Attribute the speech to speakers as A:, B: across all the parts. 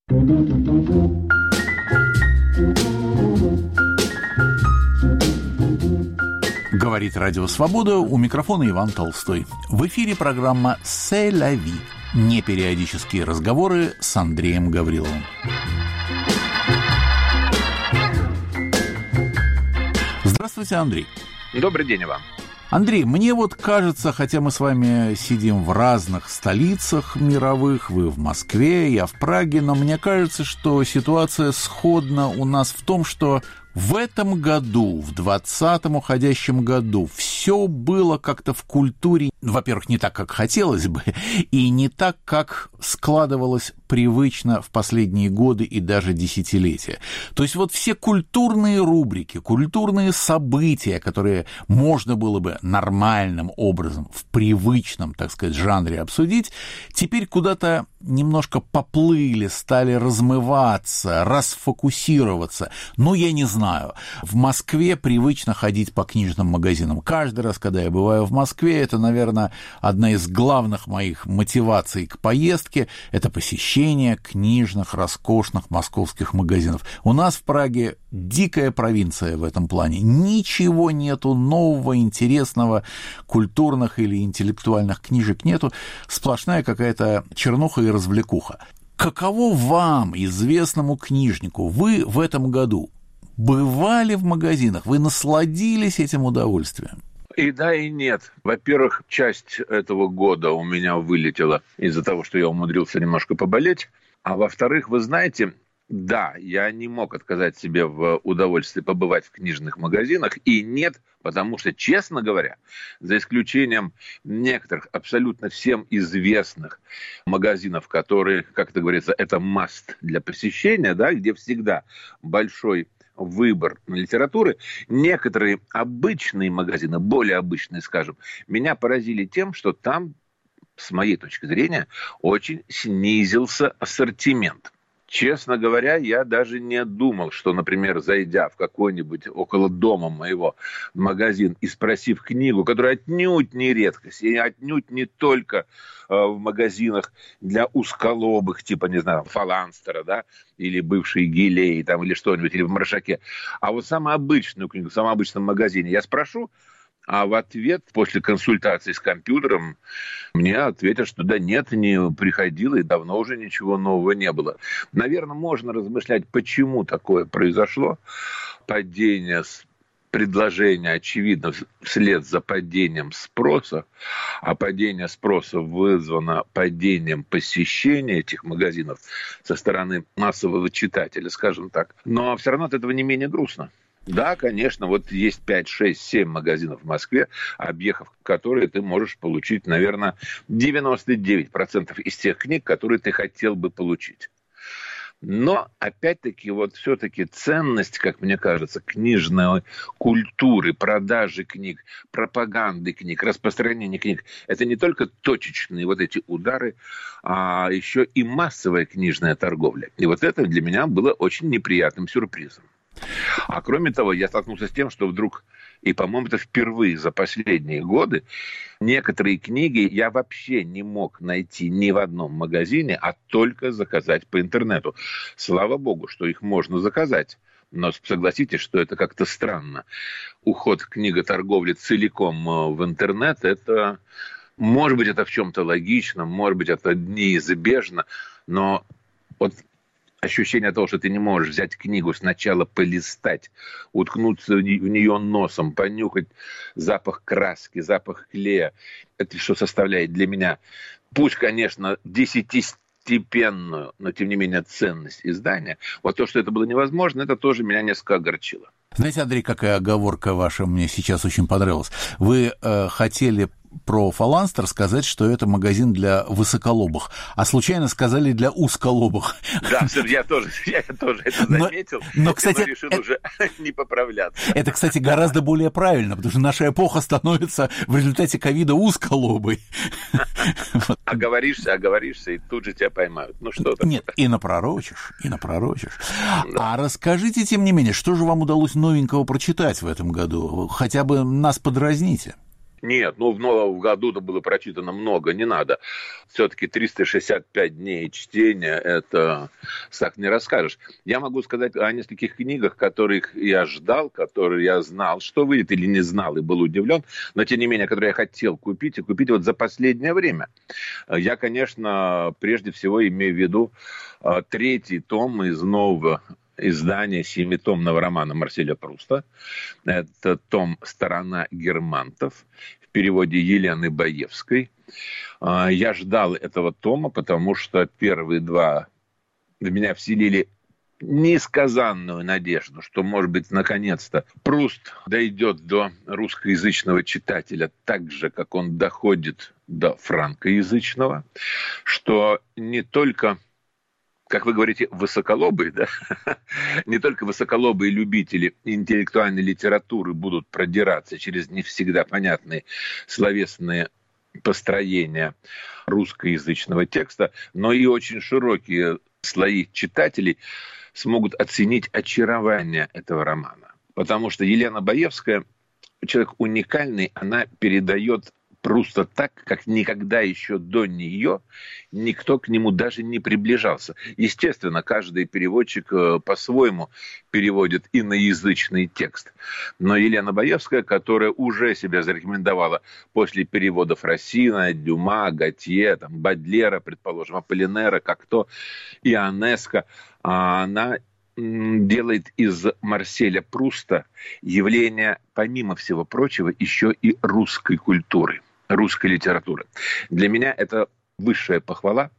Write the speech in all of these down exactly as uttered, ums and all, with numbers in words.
A: Говорит Радио Свобода, у микрофона Иван Толстой. В эфире программа «C'est la vie». Непериодические разговоры с Андреем Гавриловым. Здравствуйте, Андрей.
B: Добрый день, Иван.
A: Андрей, мне вот кажется, хотя мы с вами сидим в разных столицах мировых, вы в Москве, я в Праге, но мне кажется, что ситуация сходна у нас в том, что в этом году, в двадцатом уходящем году, все было как-то в культуре, во-первых, не так, как хотелось бы, и не так, как складывалось привычно в последние годы и даже десятилетия. То есть вот все культурные рубрики, культурные события, которые можно было бы нормальным образом, в привычном, так сказать, жанре обсудить, теперь куда-то немножко поплыли, стали размываться, расфокусироваться. Ну, я не знаю. В Москве привычно ходить по книжным магазинам. Каждый раз, когда я бываю в Москве, это, наверное, одна из главных моих мотиваций к поездке – это посещение книжных, роскошных московских магазинов. У нас в Праге дикая провинция в этом плане. Ничего нету нового, интересного, культурных или интеллектуальных книжек нету. Сплошная какая-то чернуха и развлекуха. Каково вам, известному книжнику, вы в этом году бывали в магазинах, вы насладились этим удовольствием?
B: И да, и нет. Во-первых, часть этого года у меня вылетела из-за того, что я умудрился немножко поболеть. А во-вторых, вы знаете, да, я не мог отказать себе в удовольствии побывать в книжных магазинах. И нет, потому что, честно говоря, за исключением некоторых абсолютно всем известных магазинов, которые, как это говорится, это must для посещения, да, где всегда большой выбор литературы, некоторые обычные магазины, более обычные, скажем, меня поразили тем, что там, с моей точки зрения, очень снизился ассортимент. Честно говоря, я даже не думал, что, например, зайдя в какой-нибудь около дома моего магазин и спросив книгу, которая отнюдь не редкость, и отнюдь не только э, в магазинах для узколобых, типа, не знаю, Фаланстера, да, или бывшей Гилей, там, или что-нибудь, или в Маршаке, а вот самую обычную книгу в самом обычном магазине я спрошу, а в ответ, после консультации с компьютером, мне ответят, что да нет, не приходило, и давно уже ничего нового не было. Наверное, можно размышлять, почему такое произошло. Падение предложения, очевидно, вслед за падением спроса, а падение спроса вызвано падением посещения этих магазинов со стороны массового читателя, скажем так. Но все равно от этого не менее грустно. Да, конечно, вот есть пять, шесть, семь магазинов в Москве, объехав которые ты можешь получить, наверное, девяносто девять процентов из тех книг, которые ты хотел бы получить. Но, опять-таки, вот все-таки ценность, как мне кажется, книжной культуры, продажи книг, пропаганды книг, распространения книг, это не только точечные вот эти удары, а еще и массовая книжная торговля. И вот это для меня было очень неприятным сюрпризом. А кроме того, я столкнулся с тем, что вдруг, и, по-моему, это впервые за последние годы, некоторые книги я вообще не мог найти ни в одном магазине, а только заказать по интернету. Слава богу, что их можно заказать. Но согласитесь, что это как-то странно. Уход книготорговли целиком в интернет, это, может быть, это в чем-то логично, может быть, это неизбежно, но вот ощущение того, что ты не можешь взять книгу, сначала полистать, уткнуться в нее носом, понюхать запах краски, запах клея. Это что составляет для меня, пусть, конечно, десятистепенную, но, тем не менее, ценность издания. Вот то, что это было невозможно, это тоже меня несколько огорчило.
A: Знаете, Андрей, какая оговорка ваша мне сейчас очень понравилась. Вы э, хотели про Фаланстер сказать, что это магазин для высоколобых, а случайно сказали для узколобых.
B: Да, я тоже, я тоже это заметил, но, но кстати, решил это, уже не поправляться.
A: Это, кстати, гораздо более правильно, потому что наша эпоха становится в результате ковида узколобой.
B: Оговоришься, оговоришься, и тут же тебя поймают. Ну что там?
A: Нет, и напророчишь, и напророчишь. Да. А расскажите, тем не менее, что же вам удалось новенького прочитать в этом году? Хотя бы нас подразните.
B: Нет, ну в новом году-то было прочитано много, не надо. Все-таки триста шестьдесят пять дней чтения, это так не расскажешь. Я могу сказать о нескольких книгах, которых я ждал, которые я знал, что выйдет, или не знал, и был удивлен, но тем не менее, которые я хотел купить, и купить вот за последнее время. Я, конечно, прежде всего имею в виду третий том из нового издание семитомного романа Марселя Пруста. Это том «Сторона германтов» в переводе Елены Баевской. Я ждал этого тома, потому что первые два в меня вселили несказанную надежду, что, может быть, наконец-то Пруст дойдет до русскоязычного читателя так же, как он доходит до франкоязычного, что не только, как вы говорите, высоколобые, да? Не только высоколобые любители интеллектуальной литературы будут продираться через не всегда понятные словесные построения русскоязычного текста, но и очень широкие слои читателей смогут оценить очарование этого романа. Потому что Елена Баевская, человек уникальный, она передает Пруста так, как никогда еще до нее никто к нему даже не приближался. Естественно, каждый переводчик по-своему переводит иноязычный текст. Но Елена Баевская, которая уже себя зарекомендовала после переводов Рассина, Дюма, Готье, там, Бодлера, предположим, Аполлинера, Кокто, Ионеско, она делает из Марселя Пруста явление, помимо всего прочего, еще и русской культуры, русской литературы. Для меня это высшая похвала,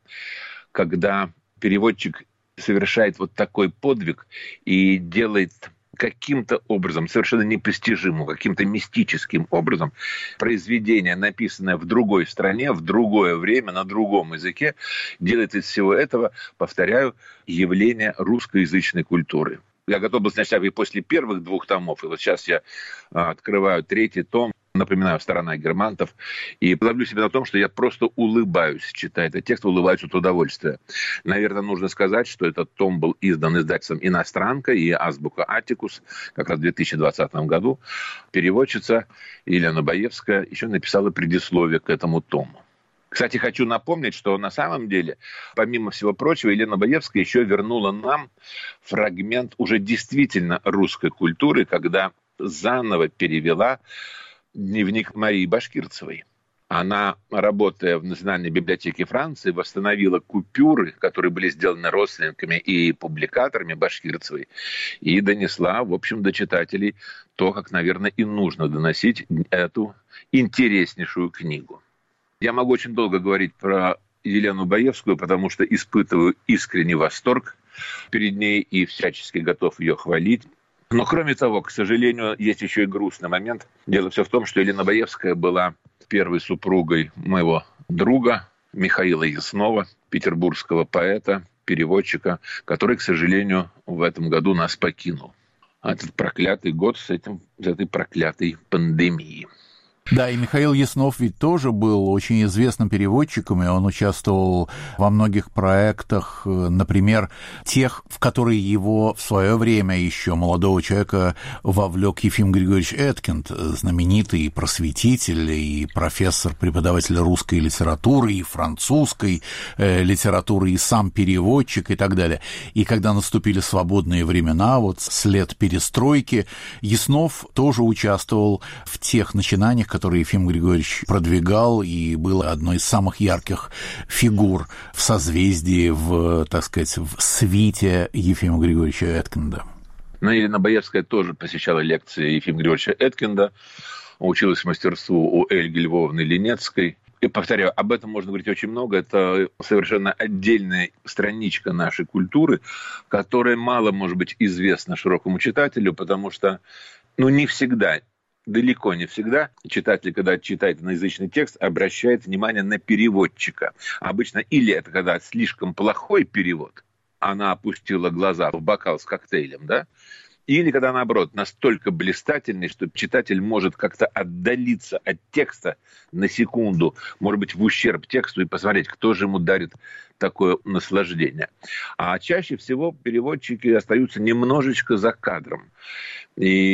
B: когда переводчик совершает вот такой подвиг и делает каким-то образом, совершенно непостижимым, каким-то мистическим образом произведение, написанное в другой стране, в другое время, на другом языке, делает из всего этого, повторяю, явление русскоязычной культуры. Я готов был снять и после первых двух томов, и вот сейчас я открываю третий том, напоминаю, «Сторона германтов», и ловлю себя на том, что я просто улыбаюсь, читая этот текст, улыбаюсь от удовольствия. Наверное, нужно сказать, что этот том был издан издательством «Иностранка» и «Азбука Аттикус» как раз в две тысячи двадцатом году. Переводчица Елена Баевская еще написала предисловие к этому тому. Кстати, хочу напомнить, что на самом деле, помимо всего прочего, Елена Баевская еще вернула нам фрагмент уже действительно русской культуры, когда заново перевела дневник Марии Башкирцевой. Она, работая в Национальной библиотеке Франции, восстановила купюры, которые были сделаны родственниками и публикаторами Башкирцевой, и донесла, в общем, до читателей то, как, наверное, и нужно доносить эту интереснейшую книгу. Я могу очень долго говорить про Елену Баевскую, потому что испытываю искренний восторг перед ней и всячески готов ее хвалить. Но, кроме того, к сожалению, есть еще и грустный момент. Дело все в том, что Елена Баевская была первой супругой моего друга Михаила Яснова, петербургского поэта, переводчика, который, к сожалению, в этом году нас покинул. Этот проклятый год с, этим, с этой проклятой пандемией.
A: Да, и Михаил Яснов ведь тоже был очень известным переводчиком, и он участвовал во многих проектах, например, тех, в которые его в свое время еще молодого человека вовлек Ефим Григорьевич Эткинд, знаменитый просветитель и профессор, преподаватель русской литературы и французской э, литературы, и сам переводчик и так далее. И когда наступили свободные времена, вот след перестройки, Яснов тоже участвовал в тех начинаниях, который Ефим Григорьевич продвигал, и был одной из самых ярких фигур в созвездии, в, так сказать, в свите Ефима Григорьевича Эткинда.
B: Но Елена Баевская тоже посещала лекции Ефима Григорьевича Эткинда, училась мастерству у Эльги Львовны Ленецкой. И, повторяю, об этом можно говорить очень много. Это совершенно отдельная страничка нашей культуры, которая мало, может быть, известна широкому читателю, потому что, ну, не всегда, далеко не всегда читатель, когда читает иноязычный текст, обращает внимание на переводчика. Обычно или это когда слишком плохой перевод, она опустила глаза в бокал с коктейлем, да, или когда, наоборот, настолько блистательный, что читатель может как-то отдалиться от текста на секунду, может быть, в ущерб тексту, и посмотреть, кто же ему дарит такое наслаждение. А чаще всего переводчики остаются немножечко за кадром. И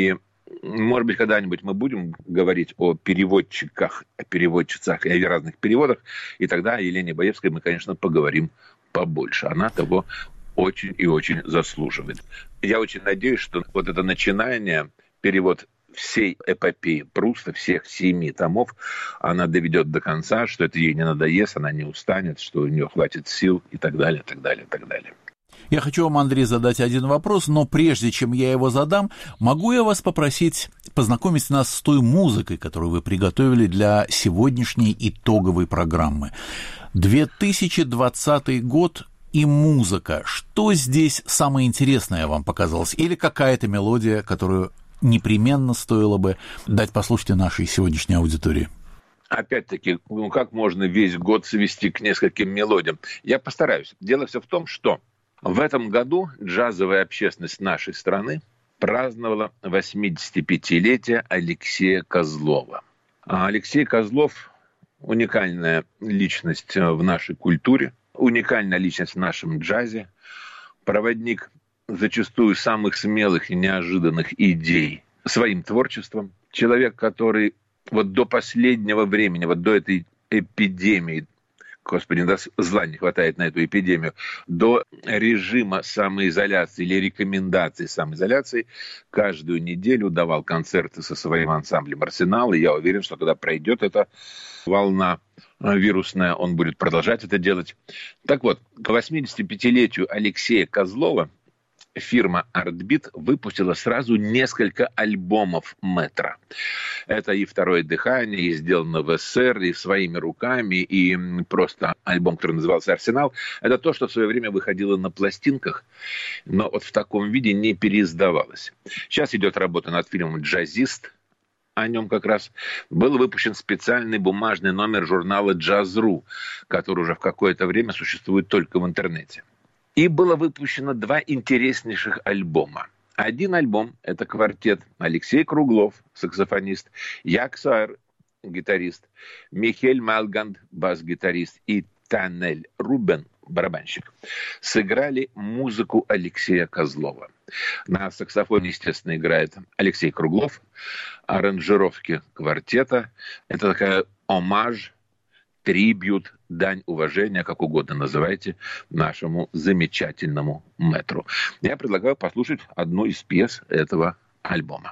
B: Может быть, когда-нибудь мы будем говорить о переводчиках, о переводчицах и о разных переводах, и тогда о Елене Баевской мы, конечно, поговорим побольше. Она того очень и очень заслуживает. Я очень надеюсь, что вот это начинание, перевод всей эпопеи Пруста, всех семи томов, она доведет до конца, что это ей не надоест, она не устанет, что у нее хватит сил и так далее, так далее, так далее.
A: Я хочу вам, Андрей, задать один вопрос, но прежде чем я его задам, могу я вас попросить познакомить нас с той музыкой, которую вы приготовили для сегодняшней итоговой программы. две тысячи двадцатый год и музыка. Что здесь самое интересное вам показалось? Или какая-то мелодия, которую непременно стоило бы дать послушать нашей сегодняшней аудитории?
B: Опять-таки, ну как можно весь год свести к нескольким мелодиям? Я постараюсь. Дело все в том, что в этом году джазовая общественность нашей страны праздновала восьмидесятипятилетие Алексея Козлова. А Алексей Козлов – уникальная личность в нашей культуре, уникальная личность в нашем джазе, проводник зачастую самых смелых и неожиданных идей своим творчеством, человек, который вот до последнего времени, вот до этой эпидемии, Господи, да, зла не хватает на эту эпидемию, до режима самоизоляции или рекомендаций самоизоляции, каждую неделю давал концерты со своим ансамблем «Арсенал», и я уверен, что когда пройдет эта волна вирусная, он будет продолжать это делать. Так вот, к восьмидесятипятилетию Алексея Козлова фирма «Артбит» выпустила сразу несколько альбомов мэтра. Это и «Второе дыхание», и сделано в СССР, и своими руками, и просто альбом, который назывался «Арсенал». Это то, что в свое время выходило на пластинках, но вот в таком виде не переиздавалось. Сейчас идет работа над фильмом «Джазист». О нем как раз был выпущен специальный бумажный номер журнала «Джаз.ру», который уже в какое-то время существует только в интернете. И было выпущено два интереснейших альбома. Один альбом – это квартет Алексей Круглов, саксофонист, Як Саар, гитарист, Михель Малганд, бас-гитарист, и Танель Рубен, барабанщик, сыграли музыку Алексея Козлова. На саксофоне, естественно, играет Алексей Круглов, аранжировки квартета. Это такая омаж, трибьют, дань уважения, как угодно называйте, нашему замечательному мэтру. Я предлагаю послушать одну из пьес этого альбома.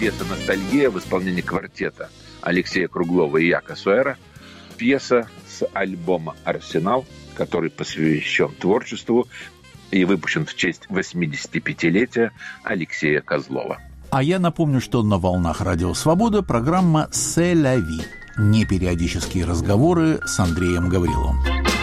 B: пьеса «Ностальгия» в исполнении квартета Алексея Круглова и Яка Суэра. Пьеса с альбома «Арсенал», который посвящен творчеству и выпущен в честь восьмидесятипятилетия Алексея Козлова.
A: А я напомню, что на волнах Радио Свобода программа «C'est la vie». Непериодические разговоры с Андреем Гавриловым.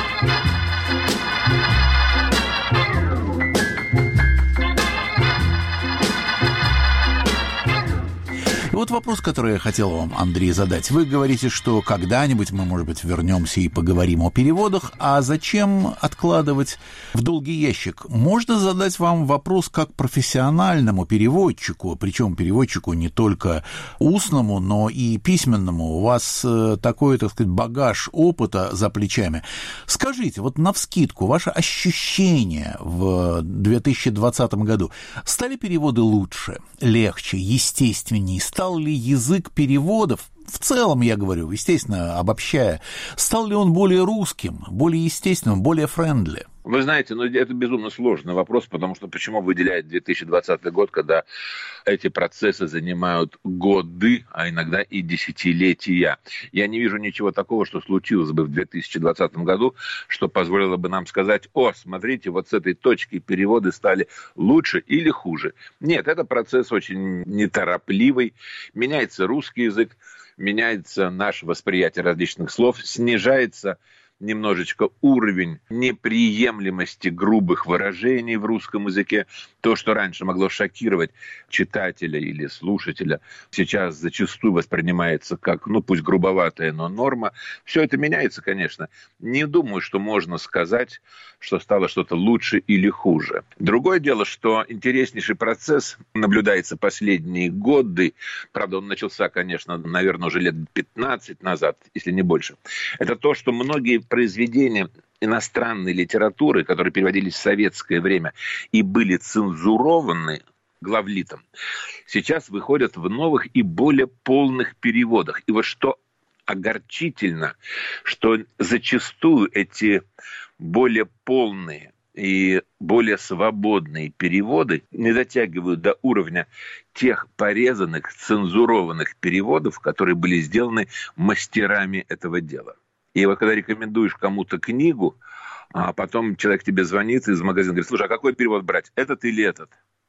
A: И вот вопрос, который я хотел вам, Андрей, задать. Вы говорите, что когда-нибудь мы, может быть, вернемся и поговорим о переводах, а зачем откладывать в долгий ящик? Можно задать вам вопрос как профессиональному переводчику, причем переводчику не только устному, но и письменному. У вас такой, так сказать, багаж опыта за плечами. Скажите, вот навскидку, ваше ощущение в две тысячи двадцатом году, стали переводы лучше, легче, естественнее? Стал ли язык переводов, в целом, я говорю, естественно, обобщая, стал ли он более русским, более естественным, более френдли?
B: Вы знаете, ну, это безумно сложный вопрос, потому что почему выделяет две тысячи двадцатый год, когда эти процессы занимают годы, а иногда и десятилетия. Я не вижу ничего такого, что случилось бы в две тысячи двадцатом году, что позволило бы нам сказать: о, смотрите, вот с этой точки переводы стали лучше или хуже. Нет, это процесс очень неторопливый, меняется русский язык, меняется наше восприятие различных слов, снижается немножечко уровень неприемлемости грубых выражений в русском языке. То, что раньше могло шокировать читателя или слушателя, сейчас зачастую воспринимается как, ну, пусть грубоватая, но норма. Все это меняется, конечно. Не думаю, что можно сказать, что стало что-то лучше или хуже. Другое дело, что интереснейший процесс наблюдается последние годы. Правда, он начался, конечно, наверное, уже лет пятнадцать назад, если не больше. Это то, что многие произведения иностранной литературы, которые переводились в советское время и были цензурованы главлитом, сейчас выходят в новых и более полных переводах. И вот что огорчительно, что зачастую эти более полные и более свободные переводы не дотягивают до уровня тех порезанных, цензурованных переводов, которые были сделаны мастерами этого дела. И вот когда рекомендуешь кому-то книгу, а потом человек тебе звонит из магазина, говорит: слушай, а какой перевод брать, этот или этот?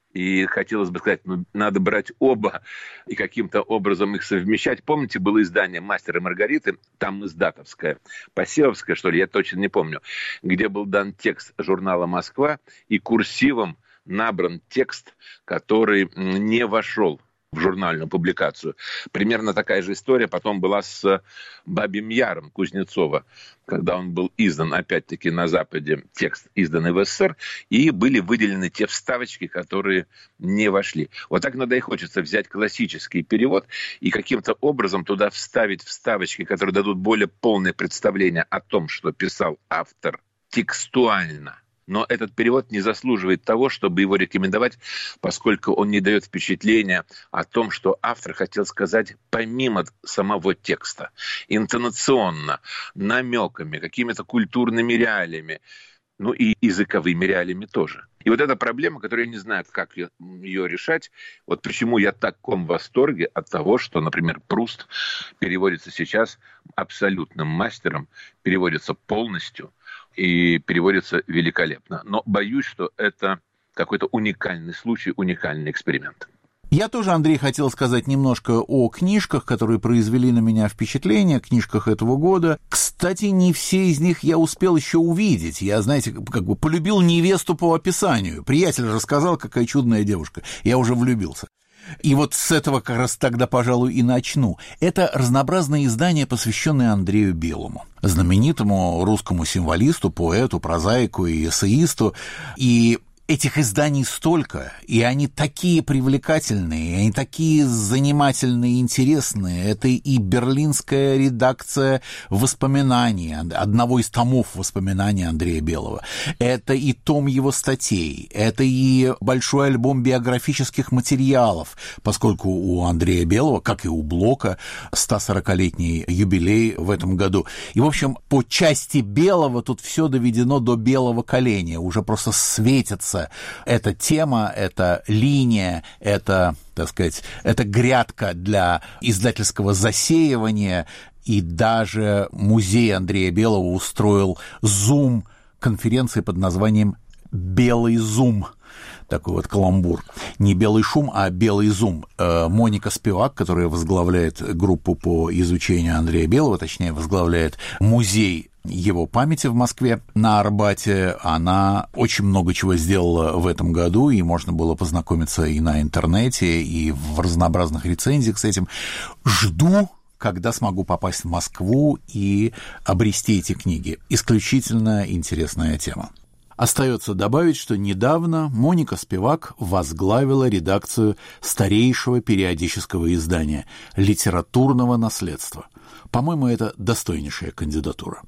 B: И хотелось бы сказать, ну, надо брать оба и каким-то образом их совмещать. Помните, было издание «Мастер и Маргариты», там издатовское, Посевовское, что ли, я точно не помню, где был дан текст журнала «Москва» и курсивом набран текст, который не вошел в журнальную публикацию. Примерно такая же история потом была с «Бабьим Яром» Кузнецова, когда он был издан, опять-таки, на Западе, текст, изданный в СССР, и были выделены те вставочки, которые не вошли. Вот так иногда и хочется взять классический перевод и каким-то образом туда вставить вставочки, которые дадут более полное представление о том, что писал автор текстуально. Но этот перевод не заслуживает того, чтобы его рекомендовать, поскольку он не дает впечатления о том, что автор хотел сказать помимо самого текста, интонационно, намеками, какими-то культурными реалиями, ну и языковыми реалиями тоже. И вот эта проблема, которую я не знаю, как ее решать, вот почему я в таком восторге от того, что, например, Пруст переводится сейчас абсолютным мастером, переводится полностью и переводится великолепно. Но боюсь, что это какой-то уникальный случай, уникальный эксперимент.
A: Я тоже, Андрей, хотел сказать немножко о книжках, которые произвели на меня впечатление, книжках этого года. Кстати, не все из них я успел еще увидеть. Я, знаете, как бы полюбил невесту по описанию. Приятель рассказал, какая чудная девушка. Я уже влюбился. И вот с этого как раз тогда, пожалуй, и начну. Это разнообразные издания, посвященные Андрею Белому, знаменитому русскому символисту, поэту, прозаику и эссеисту. И этих изданий столько, и они такие привлекательные, и они такие занимательные и интересные. Это и берлинская редакция воспоминаний, одного из томов воспоминаний Андрея Белого. Это и том его статей, это и большой альбом биографических материалов, поскольку у Андрея Белого, как и у Блока, сто сорокалетний юбилей в этом году. И, в общем, по части Белого тут все доведено до белого коленя, уже просто светятся сердце. Эта тема, эта линия, это, так сказать, это грядка для издательского засеивания. И даже музей Андрея Белого устроил зум-конференции под названием «Белый зум». Такой вот каламбур. Не белый шум, а белый зум. Моника Спивак, которая возглавляет группу по изучению Андрея Белого, точнее, возглавляет музей его памяти в Москве на Арбате, она очень много чего сделала в этом году, и можно было познакомиться и на интернете, и в разнообразных рецензиях с этим. Жду, когда смогу попасть в Москву и обрести эти книги. Исключительно интересная тема. Остается добавить, что недавно Моника Спивак возглавила редакцию старейшего периодического издания «Литературного наследства». По-моему, это достойнейшая кандидатура.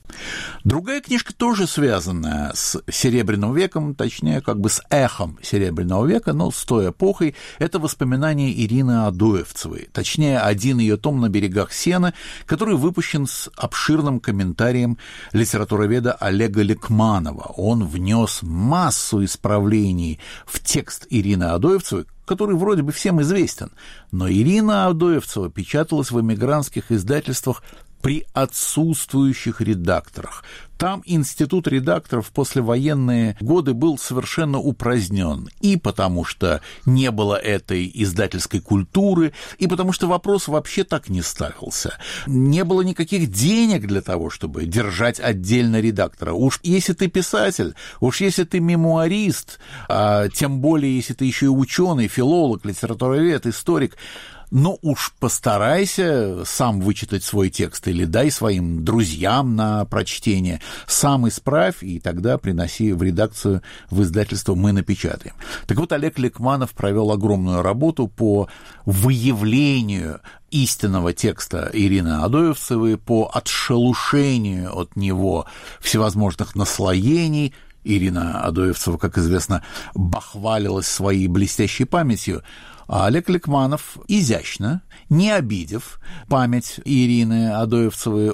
A: Другая книжка тоже связанная с Серебряным веком, точнее, как бы с эхом Серебряного века, но с той эпохой, это воспоминания Ирины Адоевцевой, точнее, один ее том «На берегах Сены», который выпущен с обширным комментарием литературоведа Олега Ликманова. Он внес массу исправлений в текст Ирины Адоевцевой, который вроде бы всем известен, но Ирина Адоевцева печаталась в эмигрантских издательствах при отсутствующих редакторах. Там институт редакторов в послевоенные годы был совершенно упразднен. И потому что не было этой издательской культуры, и потому что вопрос вообще так не ставился. Не было никаких денег для того, чтобы держать отдельно редактора. Уж если ты писатель, уж если ты мемуарист, а тем более если ты еще и ученый, филолог, литературовед, историк, но уж постарайся сам вычитать свой текст или дай своим друзьям на прочтение, сам исправь, и тогда приноси в редакцию, в издательство, мы напечатаем. Так вот, Олег Ликманов провел огромную работу по выявлению истинного текста Ирины Адоевцевой, по отшелушению от него всевозможных наслоений. Ирина Адоевцева, как известно, бахвалилась своей блестящей памятью, а Олег Ликманов изящно, не обидев память Ирины Адоевцевой,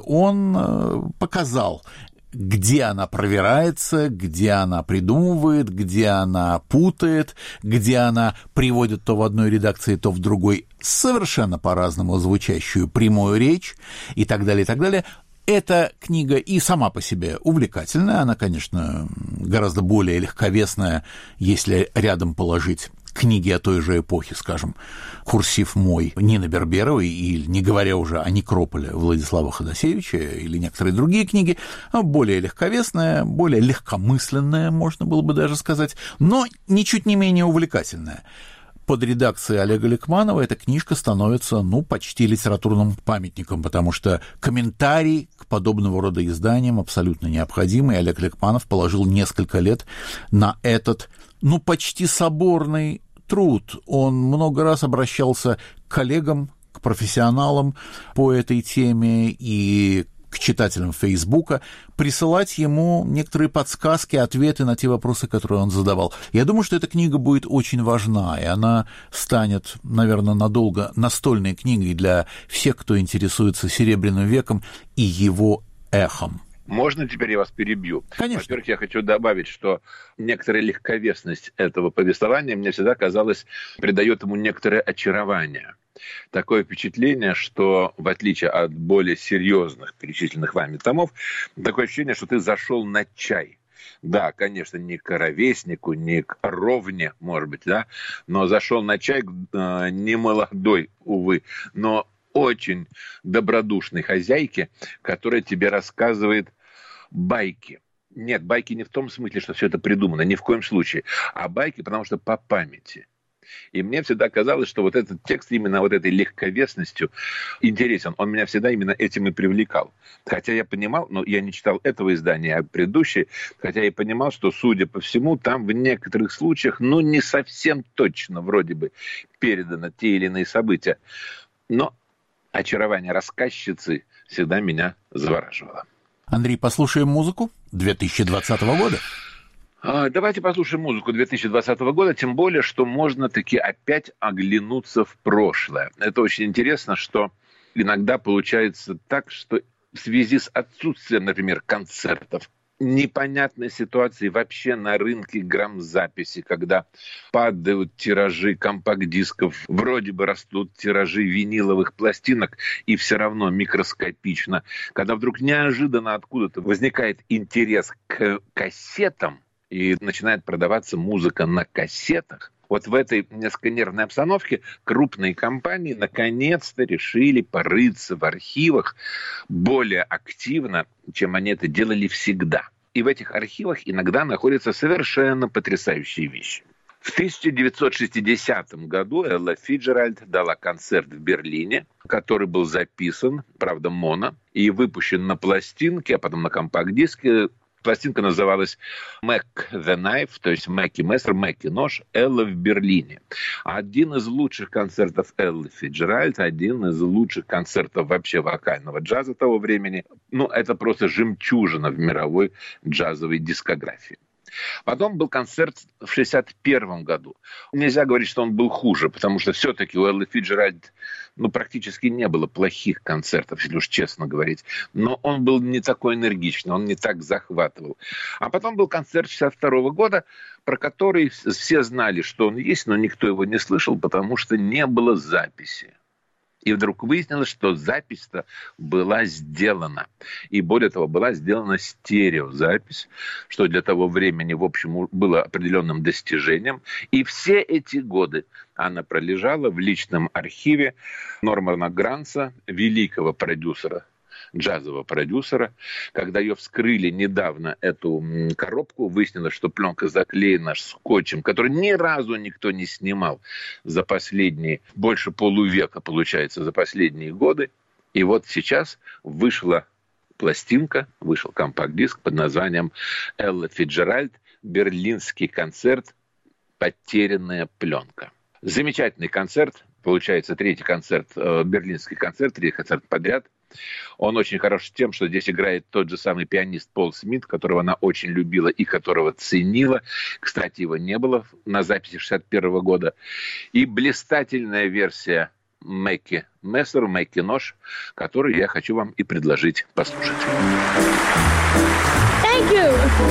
A: он показал, где она провирается, где она придумывает, где она путает, где она приводит то в одной редакции, то в другой совершенно по-разному звучащую прямую речь и так далее, и так далее. Эта книга и сама по себе увлекательная, она, конечно, гораздо более легковесная, если рядом положить книги о той же эпохе, скажем, «Курсив мой» Нины Берберовой, и не говоря уже о «Некрополе» Владислава Ходосевича или некоторые другие книги, более легковесная, более легкомысленная, можно было бы даже сказать, но ничуть не менее увлекательная. Под редакцией Олега Ликманова эта книжка становится, ну, почти литературным памятником, потому что комментарий к подобного рода изданиям абсолютно необходимый. Олег Ликманов положил несколько лет на этот, ну, почти соборный труд. Он много раз обращался к коллегам, к профессионалам по этой теме и к читателям Фейсбука, присылать ему некоторые подсказки, ответы на те вопросы, которые он задавал. Я думаю, что эта книга будет очень важна, и она станет, наверное, надолго настольной книгой для всех, кто интересуется Серебряным веком и его эхом.
B: Можно теперь я вас перебью?
A: Конечно.
B: Во-первых, я хочу добавить, что некоторая легковесность этого повествования мне всегда казалось придает ему некоторое очарование. Такое впечатление, что в отличие от более серьезных перечисленных вами томов, такое ощущение, что ты зашел на чай. Да, конечно, не к ровеснику, не к ровне, может быть, да, но зашел на чай э, не молодой, увы, но очень добродушной хозяйке, которая тебе рассказывает байки. Нет, байки не в том смысле, что все это придумано, ни в коем случае, а байки, потому что по памяти. И мне всегда казалось, что вот этот текст именно вот этой легковесностью интересен. Он меня всегда именно этим и привлекал. Хотя я понимал, но я не читал этого издания, а предыдущее, хотя я понимал, что, судя по всему, там в некоторых случаях, ну, не совсем точно вроде бы переданы те или иные события. Но очарование рассказчицы всегда меня завораживало.
A: Андрей, послушаем музыку две тысячи двадцатого года.
B: Давайте послушаем музыку две тысячи двадцатого года, тем более, что можно таки опять оглянуться в прошлое. Это очень интересно, что иногда получается так, что в связи с отсутствием, например, концертов непонятной ситуации вообще на рынке грамзаписи, когда падают тиражи компакт-дисков, вроде бы растут тиражи виниловых пластинок, и все равно микроскопично. Когда вдруг неожиданно откуда-то возникает интерес к кассетам, и начинает продаваться музыка на кассетах, вот в этой несколько нервной обстановке крупные компании наконец-то решили порыться в архивах более активно, чем они это делали всегда. И в этих архивах иногда находятся совершенно потрясающие вещи. В тысяча девятьсот шестидесятом году Элла Фицджеральд дала концерт в Берлине, который был записан, правда, моно, и выпущен на пластинке, а потом на компакт-диске. Пластинка называлась «Mac the Knife», то есть «Мэки Мессер», «Мэки Нож», «Элла в Берлине». Один из лучших концертов Эллы Фицджеральд, один из лучших концертов вообще вокального джаза того времени. Ну, это просто жемчужина в мировой джазовой дискографии. Потом был концерт в шестьдесят первом году. Нельзя говорить, что он был хуже, потому что все-таки у Эллы Фицджеральд ну, практически не было плохих концертов, если уж честно говорить. Но он был не такой энергичный, он не так захватывал. А потом был концерт шестьдесят второго года, про который все знали, что он есть, но никто его не слышал, потому что не было записи. И вдруг выяснилось, что запись-то была сделана. И более того, была сделана стереозапись, что для того времени, в общем, было определенным достижением. И все эти годы она пролежала в личном архиве Нормана Гранца, великого продюсера, джазового продюсера. Когда ее вскрыли недавно, эту коробку, выяснилось, что пленка заклеена скотчем, который ни разу никто не снимал за последние, больше полувека, получается, за последние годы. И вот сейчас вышла пластинка, вышел компакт-диск под названием «Элла Фицджеральд. Берлинский концерт. Потерянная пленка». Замечательный концерт. Получается, третий концерт, э, берлинский концерт, третий концерт подряд. Он очень хорош тем, что здесь играет тот же самый пианист Пол Смит, которого она очень любила и которого ценила. Кстати, его не было на записи шестьдесят первого года. И блистательная версия Мэки Мессер, Мэки Нож, которую я хочу вам и предложить послушать.
C: Thank you.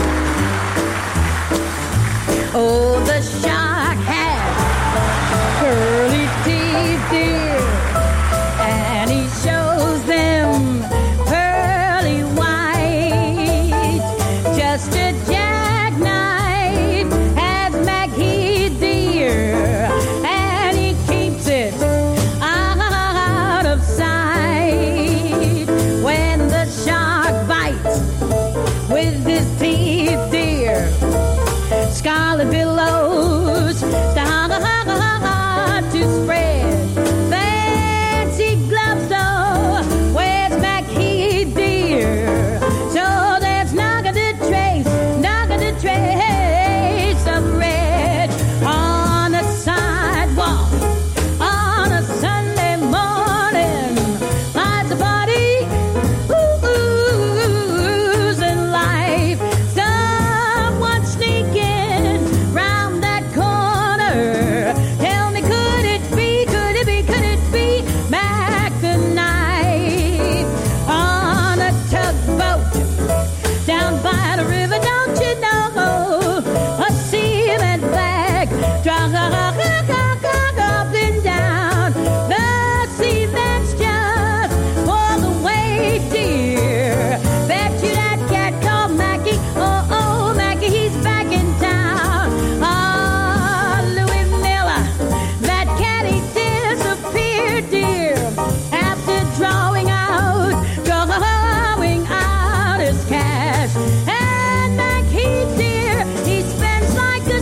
C: Oh, the shark has curly teeth, dear, and he shows them pearly white. Just a jackknife has Maggie, dear, and he keeps it out of sight. When the shark bites with his teeth, dear, scarlet billows start to spread. Fancy gloves, though, where's Mackie, dear? So there's not gonna trace, not gonna trace of red on a sidewalk on a Sunday morning. Lights a party, ooh, oozing life. Someone sneaking round that corner. Tell me, could it be, could it be, could it be Mac the Knife on a tugboat down by the river? Don't you know a cement bag drop up and down? The cement's just for the weight, dear. Bet you that cat called Mackie, oh, oh, Mackie, he's back in town. Ah, Louis Miller, that cat, he disappeared, dear, after drawing out, drawing out his cash. And Mackie, dear, he spends like a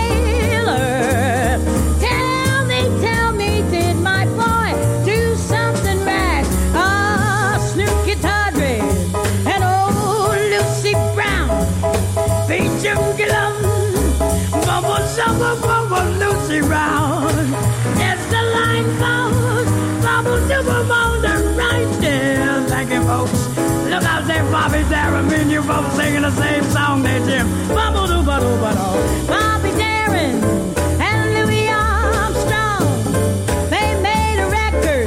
C: sailor. Tell me, tell me, did my boy do something rash? Ah, Snooky Tawdry and old Lucy Brown, Beach him, Gillum, bubble, summer, bubble, Lucy Brown. As the line goes, bubble, super on the right there. Thank you, folks. Look out there, Bobby, Sarah, me and you folks singing the same song there, Jim. Bubble, do, bubble, bubble. Bobby Darin and Louis Armstrong, they made a record.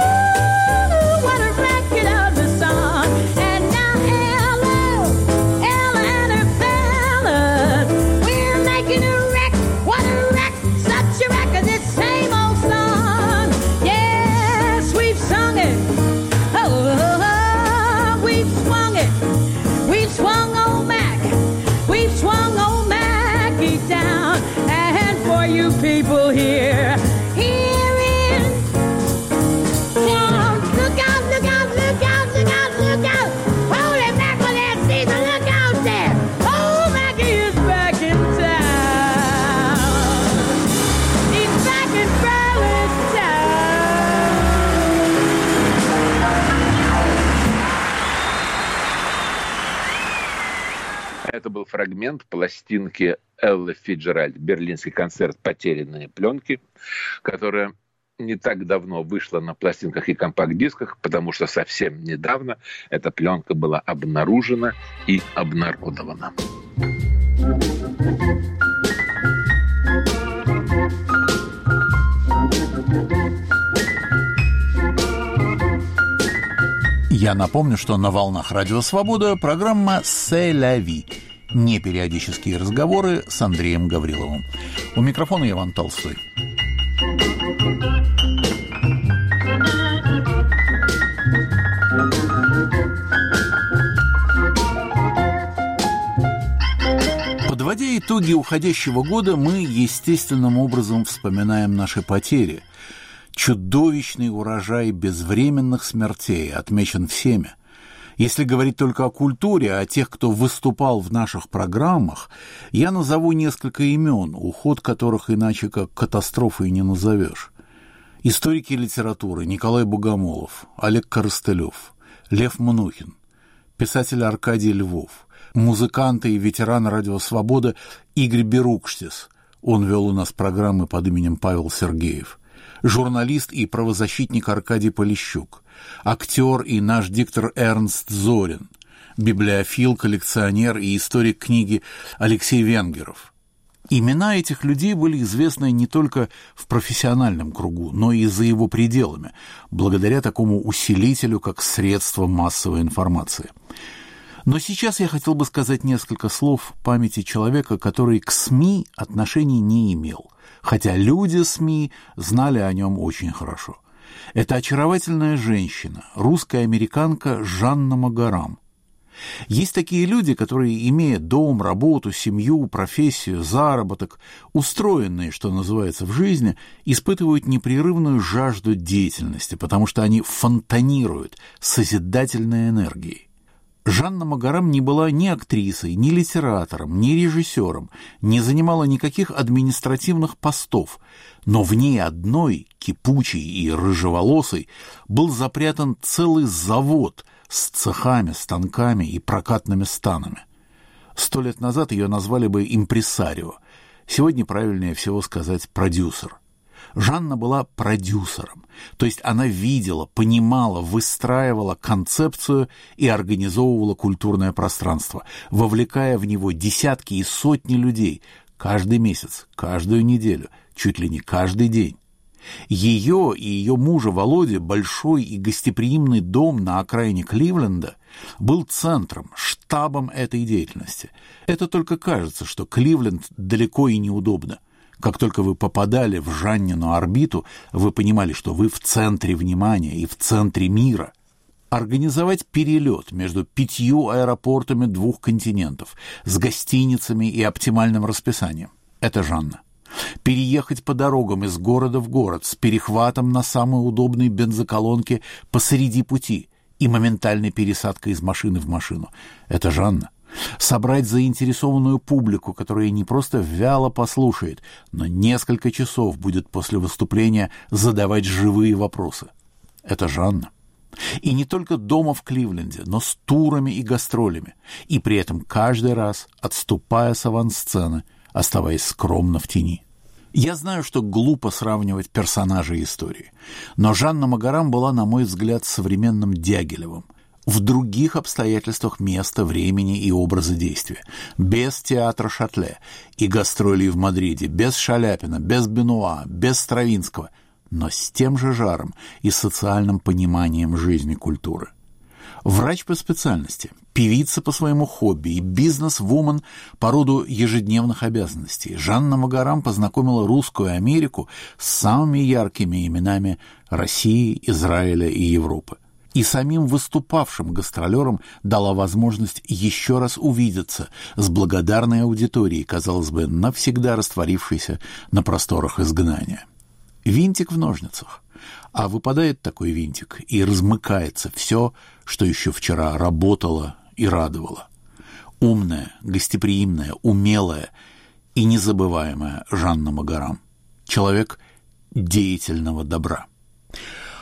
C: Woo, what a record of a song. And now Ella,
B: это был фрагмент пластинки Эллы Фицджеральд, берлинский концерт «Потерянные пленки», которая не так давно вышла на пластинках и компакт-дисках, потому что совсем недавно эта пленка была обнаружена и обнародована.
A: Я напомню, что на волнах Радио Свобода программа «C'est la vie». Непериодические разговоры с Андреем Гавриловым. У микрофона Иван Толстой. Подводя итоги уходящего года, мы естественным образом вспоминаем наши потери. Чудовищный урожай безвременных смертей отмечен всеми. Если говорить только о культуре, о тех, кто выступал в наших программах, я назову несколько имен, уход которых иначе как катастрофой не назовешь. Историки литературы Николай Богомолов, Олег Коростылев, Лев Мнухин, писатель Аркадий Львов, музыканты и ветеран Радио Свобода Игорь Берукштис, он вел у нас программы под именем Павел Сергеев, журналист и правозащитник Аркадий Полищук, актер и наш диктор Эрнст Зорин, библиофил, коллекционер и историк книги Алексей Венгеров. Имена этих людей были известны не только в профессиональном кругу, но и за его пределами, благодаря такому усилителю, как средство массовой информации. Но сейчас я хотел бы сказать несколько слов памяти человека, который к СМИ отношений не имел, хотя люди СМИ знали о нем очень хорошо. Это очаровательная женщина, русская американка Жанна Магарам. Есть такие люди, которые, имея дом, работу, семью, профессию, заработок, устроенные, что называется, в жизни, испытывают непрерывную жажду деятельности, потому что они фонтанируют созидательной энергией. Жанна Магарам не была ни актрисой, ни литератором, ни режиссером, не занимала никаких административных постов, но в ней одной, кипучей и рыжеволосой, был запрятан целый завод с цехами, станками и прокатными станами. Сто лет назад ее назвали бы импресарио, сегодня правильнее всего сказать продюсер. Жанна была продюсером, то есть она видела, понимала, выстраивала концепцию и организовывала культурное пространство, вовлекая в него десятки и сотни людей каждый месяц, каждую неделю, чуть ли не каждый день. Ее и ее мужа Володи большой и гостеприимный дом на окраине Кливленда был центром, штабом этой деятельности. Это только кажется, что Кливленд далеко и неудобно. Как только вы попадали в Жаннину орбиту, вы понимали, что вы в центре внимания и в центре мира. Организовать перелет между пятью аэропортами двух континентов с гостиницами и оптимальным расписанием – это Жанна. Переехать по дорогам из города в город с перехватом на самой удобной бензоколонке посреди пути и моментальной пересадкой из машины в машину – это Жанна. Собрать заинтересованную публику, которая не просто вяло послушает, но несколько часов будет после выступления задавать живые вопросы. Это Жанна. И не только дома в Кливленде, но с турами и гастролями, и при этом каждый раз отступая с авансцены, оставаясь скромно в тени. Я знаю, что глупо сравнивать персонажей истории, но Жанна Магарам была, на мой взгляд, современным Дягилевым. В других обстоятельствах места, времени и образа действия. Без театра Шатле и гастролей в Мадриде, без Шаляпина, без Бенуа, без Стравинского, но с тем же жаром и социальным пониманием жизни культуры. Врач по специальности, певица по своему хобби и бизнес-вумен по роду ежедневных обязанностей, Жанна Магарам познакомила русскую Америку с самыми яркими именами России, Израиля и Европы. И самим выступавшим гастролерам дала возможность еще раз увидеться с благодарной аудиторией, казалось бы, навсегда растворившейся на просторах изгнания. Винтик в ножницах. А выпадает такой винтик, и размыкается все, что еще вчера работало и радовало. Умная, гостеприимная, умелая и незабываемая Жанна Магарам. Человек деятельного добра.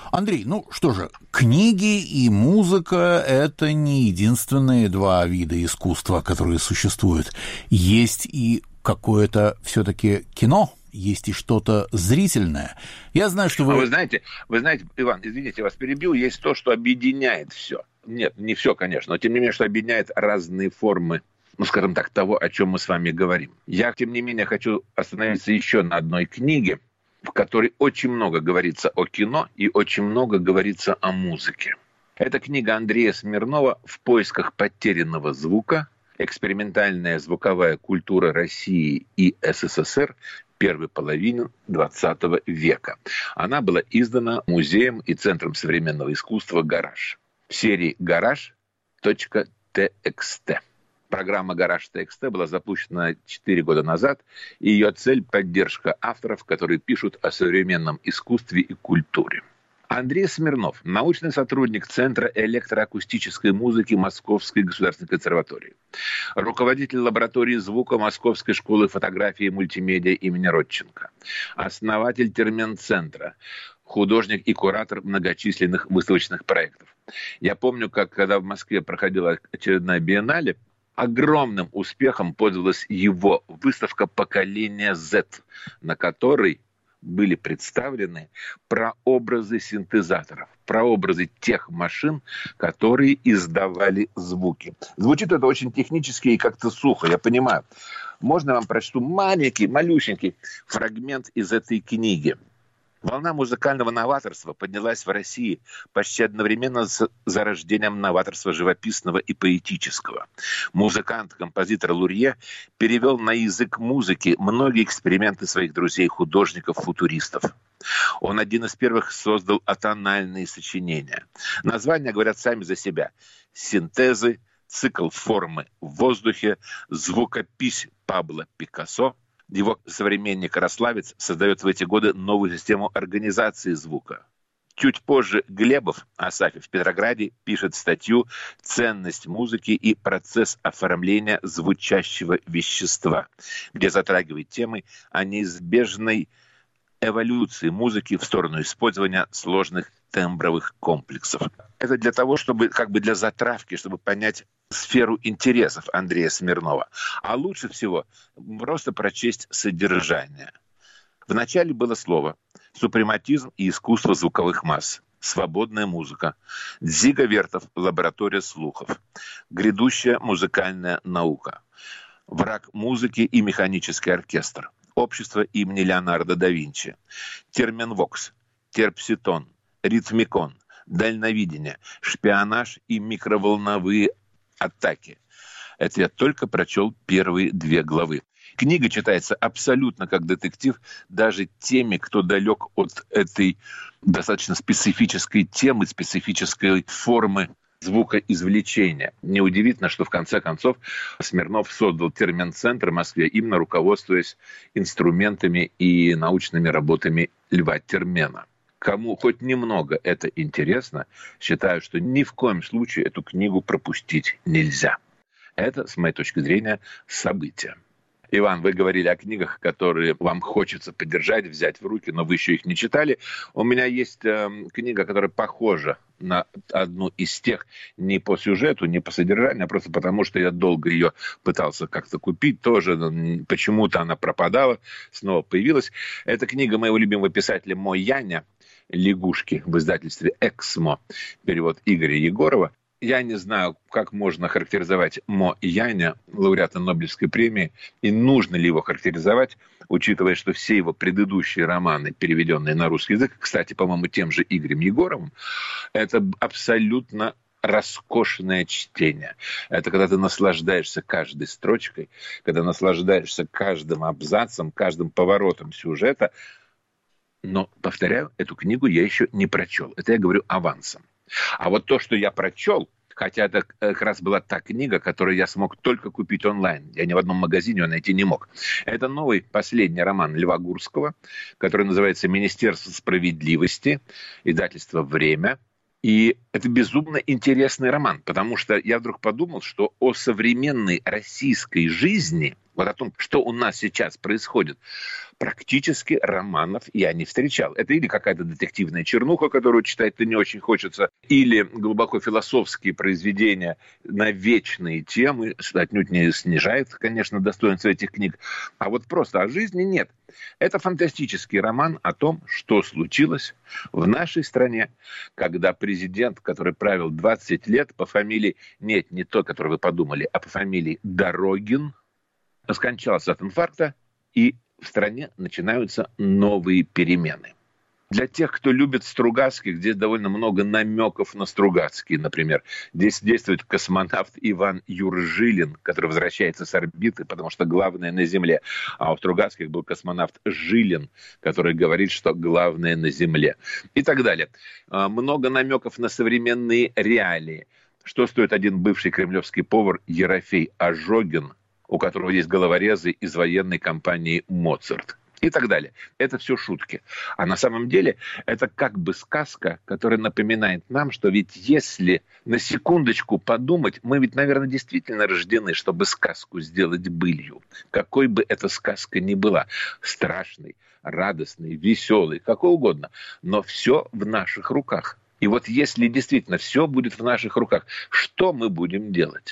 A: Андрей, ну что же, книги и музыка – это не единственные два вида искусства, которые существуют. Есть и какое-то все-таки кино, есть и что-то зрительное. Я знаю, что вы...
B: А вы знаете, вы знаете, Иван, извините, я вас перебил, есть то, что объединяет все. Нет, не все, конечно, но тем не менее, что объединяет разные формы, ну, скажем так, того, о чем мы с вами говорим. Я, тем не менее, хочу остановиться еще на одной книге, в которой очень много говорится о кино и очень много говорится о музыке. Это книга Андрея Смирнова «В поисках потерянного звука. Экспериментальная звуковая культура России и СССР первой половины двадцатого века». Она была издана Музеем и Центром современного искусства «Гараж» в серии гараж точка тэ икс тэ. Программа «Гараж точка тэ икс тэ» была запущена четыре года назад, и ее цель – поддержка авторов, которые пишут о современном искусстве и культуре. Андрей Смирнов – научный сотрудник Центра электроакустической музыки Московской государственной консерватории, руководитель лаборатории звука Московской школы фотографии и мультимедиа имени Родченко, основатель Терменцентра, художник и куратор многочисленных выставочных проектов. Я помню, как когда в Москве проходила очередная биеннале, огромным успехом пользовалась его выставка «Поколение Z», на которой были представлены прообразы синтезаторов, прообразы тех машин, которые издавали звуки. Звучит это очень технически и как-то сухо, я понимаю. Можно я вам прочту маленький, малюсенький фрагмент из этой книги. Волна музыкального новаторства поднялась в России почти одновременно с зарождением новаторства живописного и поэтического. Музыкант-композитор Лурье перевел на язык музыки многие эксперименты своих друзей-художников-футуристов. Он один из первых создал атональные сочинения. Названия говорят сами за себя. Синтезы, цикл формы в воздухе, звукопись Пабло Пикассо. Его современник Рославец создает в эти годы новую систему организации звука. Чуть позже Глебов, Асафьев в Петрограде, пишет статью «Ценность музыки и процесс оформления звучащего вещества», где затрагивает темы о неизбежной эволюции музыки в сторону использования сложных тембровых комплексов. Это для того, чтобы, как бы для затравки, чтобы понять сферу интересов Андрея Смирнова. А лучше всего просто прочесть содержание. Вначале было слово «Супрематизм и искусство звуковых масс», «Свободная музыка», Дзига Вертов, «Лаборатория слухов», «Грядущая музыкальная наука», «Враг музыки и механический оркестр», «Общество имени Леонардо да Винчи», «Терменвокс», «Терпситон», «Ритмикон», «Дальновидение», «Шпионаж и микроволновые атаки». Это я только прочел первые две главы. Книга читается абсолютно как детектив даже теми, кто далек от этой достаточно специфической темы, специфической формы звукоизвлечения. Неудивительно, что в конце концов Смирнов создал Терменцентр в Москве, именно руководствуясь инструментами и научными работами Льва Термена. Кому хоть немного это интересно, считаю, что ни в коем случае эту книгу пропустить нельзя. Это, с моей точки зрения, событие. Иван, вы говорили о книгах, которые вам хочется поддержать, взять в руки, но вы еще их не читали. У меня есть э, книга, которая похожа на одну из тех не по сюжету, не по содержанию, а просто потому, что я долго ее пытался как-то купить. Тоже почему-то она пропадала, снова появилась. Это книга моего любимого писателя Мо Яня «Лягушки» в издательстве «Эксмо», перевод Игоря Егорова. Я не знаю, как можно характеризовать Мо Яня, лауреата Нобелевской премии, и нужно ли его характеризовать, учитывая, что все его предыдущие романы, переведенные на русский язык, кстати, по-моему, тем же Игорем Егоровым, это абсолютно роскошное чтение. Это когда ты наслаждаешься каждой строчкой, когда наслаждаешься каждым абзацем, каждым поворотом сюжета. Но, повторяю, эту книгу я еще не прочел. Это я говорю авансом. А вот то, что я прочел, хотя это как раз была та книга, которую я смог только купить онлайн. Я ни в одном магазине ее найти не мог. Это новый, последний роман Льва Гурского, который называется «Министерство справедливости», издательство «Время». И это безумно интересный роман, потому что я вдруг подумал, что о современной российской жизни Вот о том, что у нас сейчас происходит, практически романов я не встречал. Это или какая-то детективная чернуха, которую читать-то не очень хочется, или глубоко философские произведения на вечные темы, что отнюдь не снижает, конечно, достоинство этих книг. А вот просто о жизни нет. Это фантастический роман о том, что случилось в нашей стране, когда президент, который правил двадцать лет, по фамилии, нет, не тот, который вы подумали, а по фамилии Дорогин, скончался от инфаркта, и в стране начинаются новые перемены. Для тех, кто любит Стругацких, здесь довольно много намеков на Стругацкие. Например, здесь действует космонавт Иван Юржилин, который возвращается с орбиты, потому что главное на Земле. А у Стругацких был космонавт Жилин, который говорит, что главное на Земле. И так далее. Много намеков на современные реалии. Что стоит один бывший кремлевский повар Ерофей Ожогин, у которого есть головорезы из военной компании «Моцарт». И так далее. Это все шутки. А на самом деле это как бы сказка, которая напоминает нам, что ведь если на секундочку подумать, мы ведь, наверное, действительно рождены, чтобы сказку сделать былью. Какой бы эта сказка ни была. Страшной, радостной, веселой, какой угодно. Но все в наших руках. И вот если действительно все будет в наших руках, что мы будем делать?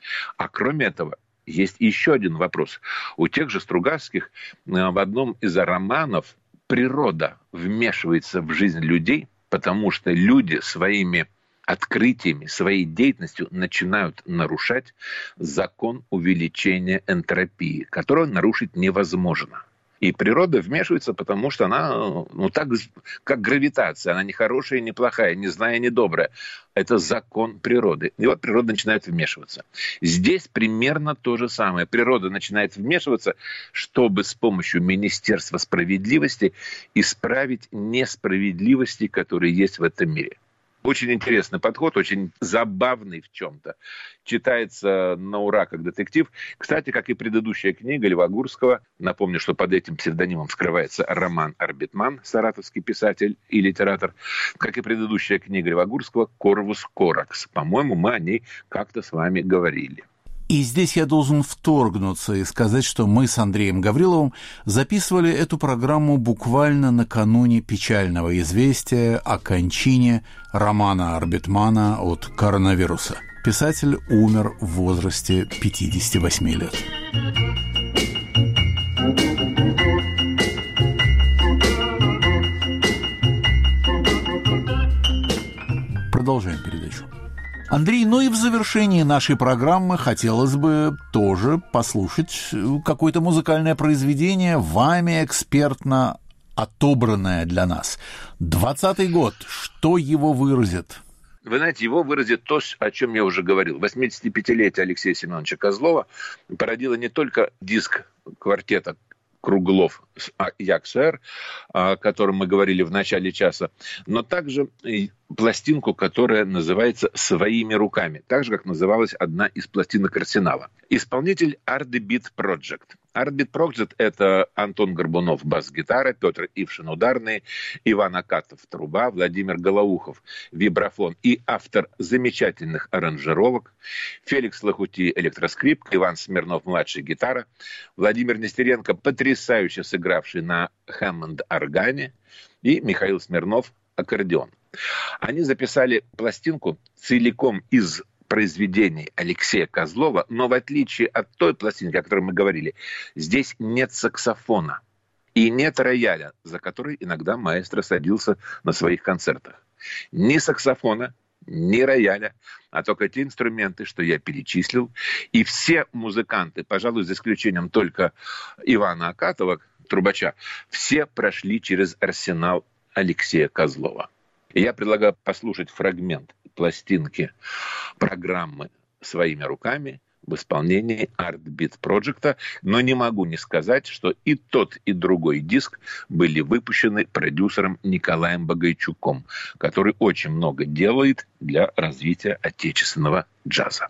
B: А кроме этого, есть еще один вопрос. У тех же Стругацких в одном из романов природа вмешивается в жизнь людей, потому что люди своими открытиями, своей деятельностью начинают нарушать закон увеличения энтропии, которого нарушить невозможно. И природа вмешивается, потому что она, ну так, как гравитация. Она не хорошая, не плохая, не злая, не добрая. Это закон природы. И вот природа начинает вмешиваться. Здесь примерно то же самое. Природа начинает вмешиваться, чтобы с помощью Министерства справедливости исправить несправедливости, которые есть в этом мире. Очень интересный подход, очень забавный в чем-то. Читается на ура как детектив. Кстати, как и предыдущая книга Льва Гурского. Напомню, что под этим псевдонимом скрывается Роман Арбитман, саратовский писатель и литератор. Как и предыдущая книга Льва Гурского «Корвус Коракс». По-моему, мы о ней как-то с вами говорили.
A: И здесь я должен вторгнуться и сказать, что мы с Андреем Гавриловым записывали эту программу буквально накануне печального известия о кончине Романа Арбитмана от коронавируса. Писатель умер в возрасте пятидесяти восьми лет. Продолжаем передачу. Андрей, ну и в завершении нашей программы хотелось бы тоже послушать какое-то музыкальное произведение, вами экспертно отобранное для нас. Двадцатый год, что его выразит?
B: Вы знаете, его выразит то, о чем я уже говорил. восьмидесятипятилетие Алексея Семеновича Козлова породило не только диск квартета Круглов Як-Сэр, о котором мы говорили в начале часа, но также пластинку, которая называется «Своими руками», так же, как называлась одна из пластинок Арсенала. Исполнитель Art Beat Project. Art Beat Project — это Антон Горбунов бас-гитара, Петр Ившин ударные, Иван Акатов труба, Владимир Голоухов вибрафон и автор замечательных аранжировок, Феликс Лохути электроскрипка, Иван Смирнов-младший гитара, Владимир Нестеренко, потрясающе сыгравший на Хэммонд-органе, и Михаил Смирнов аккордеон. Они записали пластинку целиком из произведений Алексея Козлова, но в отличие от той пластинки, о которой мы говорили, здесь нет саксофона и нет рояля, за который иногда маэстро садился на своих концертах. Ни саксофона, ни рояля, а только те инструменты, что я перечислил. И все музыканты, пожалуй, за исключением только Ивана Акатова, трубача, все прошли через арсенал Алексея Козлова. И я предлагаю послушать фрагмент пластинки программы «Своими руками» в исполнении Art Beat Project, но не могу не сказать, что и тот, и другой диск были выпущены продюсером Николаем Богайчуком, который очень много делает для развития отечественного джаза.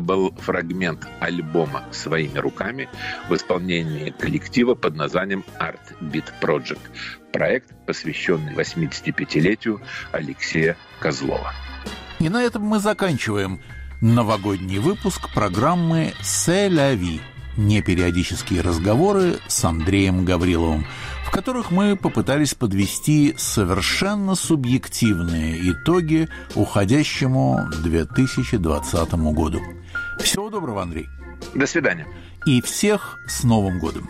B: был фрагмент альбома «Своими руками» в исполнении коллектива под названием Art Beat Project. Проект, посвященный восьмидесятипятилетию Алексея Козлова.
A: И на этом мы заканчиваем новогодний выпуск программы «C'est la vie» – непериодические разговоры с Андреем Гавриловым, в которых мы попытались подвести совершенно субъективные итоги уходящему две тысячи двадцатому году. Всего доброго, Андрей.
B: До свидания.
A: И всех с Новым годом.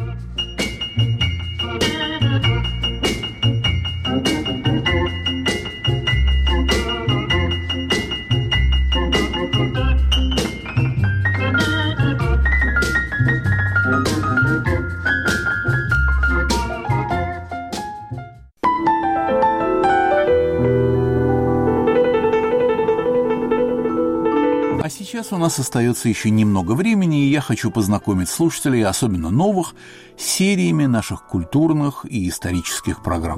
A: Сейчас у нас остается еще немного времени, и я хочу познакомить слушателей, особенно новых, с сериями наших культурных и исторических программ.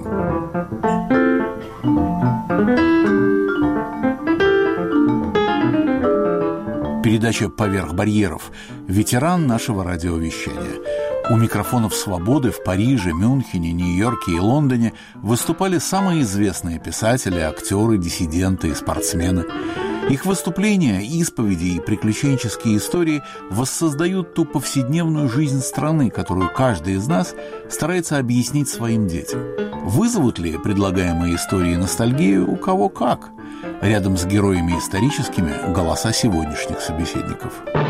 A: Передача «Поверх барьеров» – ветеран нашего радиовещания. У микрофонов «Свободы» в Париже, Мюнхене, Нью-Йорке и Лондоне выступали самые известные писатели, актеры, диссиденты и спортсмены. Их выступления, исповеди и приключенческие истории воссоздают ту повседневную жизнь страны, которую каждый из нас старается объяснить своим детям. Вызовут ли предлагаемые истории ностальгию у кого как? Рядом с героями историческими голоса сегодняшних собеседников.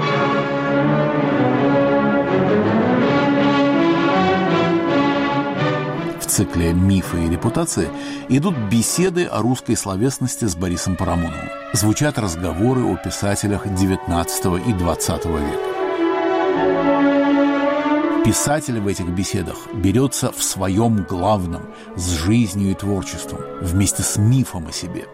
A: В цикле «Мифы и репутации» идут беседы о русской словесности с Борисом Парамоновым. Звучат разговоры о писателях девятнадцатого и двадцатого века. Писатель в этих беседах берется в своем главном, с жизнью и творчеством, вместе с мифом о себе.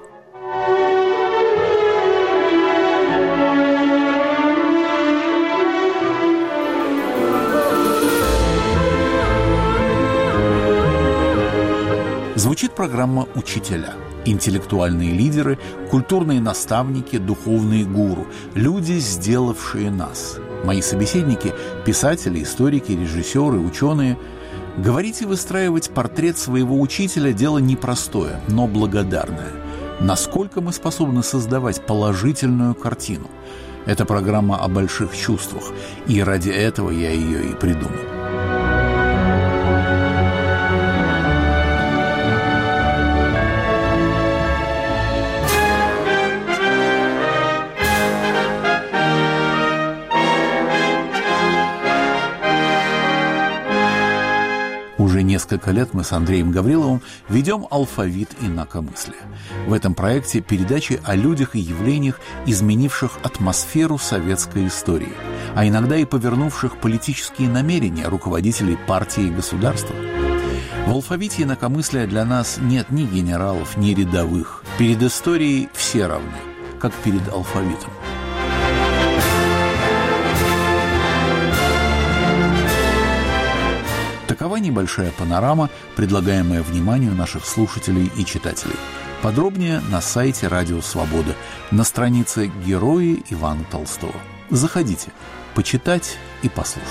A: Звучит программа «Учителя». Интеллектуальные лидеры, культурные наставники, духовные гуру, люди, сделавшие нас. Мои собеседники – писатели, историки, режиссеры, ученые. Говорить и выстраивать портрет своего учителя – дело непростое, но благодарное. Насколько мы способны создавать положительную картину? Это программа о больших чувствах, и ради этого я ее и придумал. Уже несколько лет мы с Андреем Гавриловым ведем «Алфавит инакомыслия». В этом проекте передачи о людях и явлениях, изменивших атмосферу советской истории, а иногда и повернувших политические намерения руководителей партии и государства. В «Алфавите инакомыслия» для нас нет ни генералов, ни рядовых. Перед историей все равны, как перед алфавитом. Такова небольшая панорама, предлагаемая вниманию наших слушателей и читателей. Подробнее на сайте «Радио Свобода», на странице «Герои Ивана Толстого». Заходите, почитать и послушать.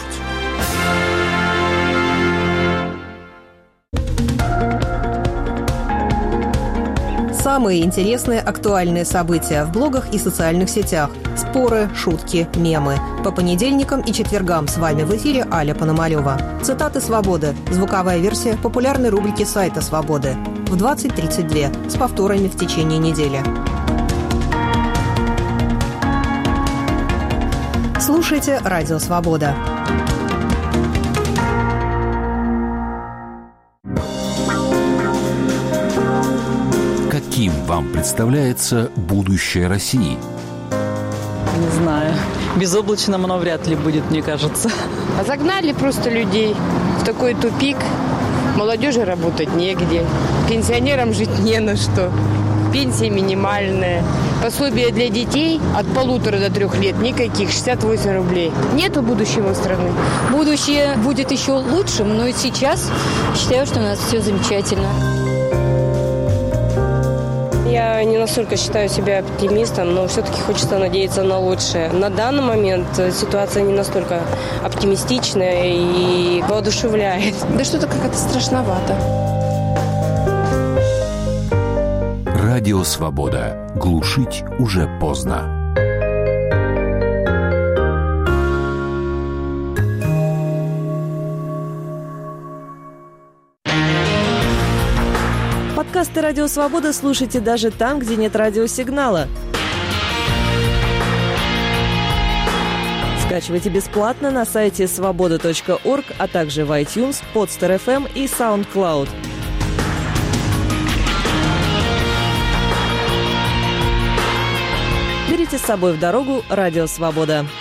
D: Самые интересные актуальные события в блогах и социальных сетях. Споры, шутки, мемы. По понедельникам и четвергам с вами в эфире Аля Пономарёва. Цитаты «Свободы». Звуковая версия популярной рубрики сайта «Свободы». В двадцать тридцать два с повторами в течение недели. Слушайте «Радио Свобода».
E: Каким вам представляется будущее России?
F: Не знаю. Безоблачным оно вряд ли будет, мне кажется.
G: А загнали просто людей в такой тупик. Молодежи работать негде. Пенсионерам жить не на что. Пенсия минимальная. Пособие для детей от полутора до трех лет никаких, шестьдесят восемь рублей. Нету будущего страны.
H: Будущее будет еще лучшим, но и сейчас считаю, что у нас все замечательно.
G: Я не настолько считаю себя оптимистом, но все-таки хочется надеяться на лучшее. На данный момент ситуация не настолько оптимистичная и воодушевляет.
I: Да что-то как-то страшновато.
E: Радио «Свобода». Глушить уже поздно.
J: Подкасты «Радио Свобода» слушайте даже там, где нет радиосигнала. Скачивайте бесплатно на сайте свобода точка орг, а также в iTunes, Podster эф эм и SoundCloud. Берите с собой в дорогу «Радио Свобода».